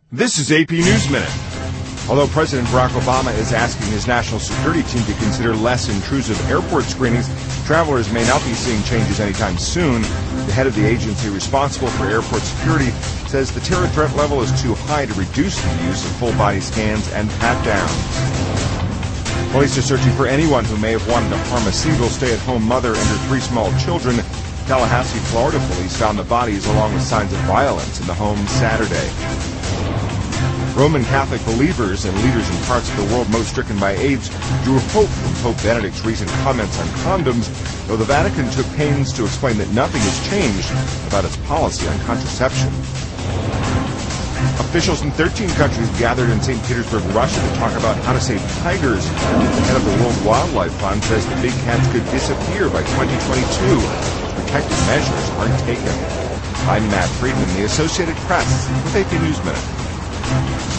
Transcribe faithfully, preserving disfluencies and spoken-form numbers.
This is A P News Minute. Although President Barack Obama is asking his national security team to consider less intrusive airport screenings, travelers may not be seeing changes anytime soon. The head of the agency responsible for airport security says the terror threat level is too high to reduce the use of full-body scans and pat-downs. Police are searching for anyone who may have wanted to harm a single stay-at-home mother and her three small children. Tallahassee, Florida police found the bodies along with signs of violence in the home Saturday. Roman Catholic believers and leaders in parts of the world most stricken by AIDS drew hope from Pope Benedict's recent comments on condoms, though the Vatican took pains to explain that nothing has changed about its policy on contraception. Officials in thirteen countries gathered in Saint Petersburg, Russia to talk about how to save tigers. The head of the World Wildlife Fund says the big cats could disappear by twenty twenty-two if protective measures aren't taken. I'm Matt Friedman, the Associated Press, with A P News Minute.